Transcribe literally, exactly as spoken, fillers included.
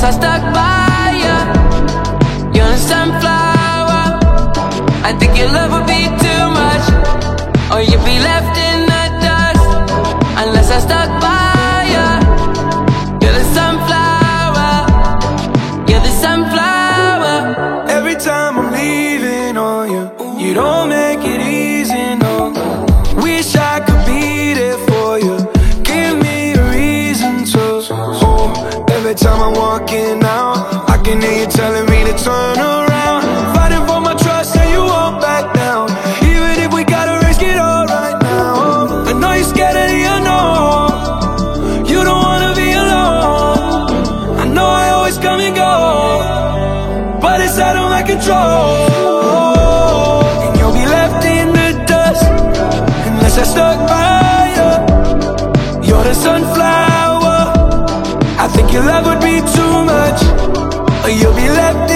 I stuck by you. You're a sunflower. I think your love would be too much, or you'd be left in the dust unless I stuck by you. You're the sunflower. You're the sunflower. Every time I'm leaving on you, you don't make it easy, no. Wish I could be there for you. Give me a reason to. Oh, every time I'm walking out, I can hear you telling me to turn around. Fighting for my trust and you won't back down. Even if we gotta risk it all right now. I know you're scared of the unknown. You don't wanna be alone. I know I always come and go, but it's out of my control. And you'll be left in the dust unless I stuck by you. You're the sunflower. I think your love would be too much, or you'll be left in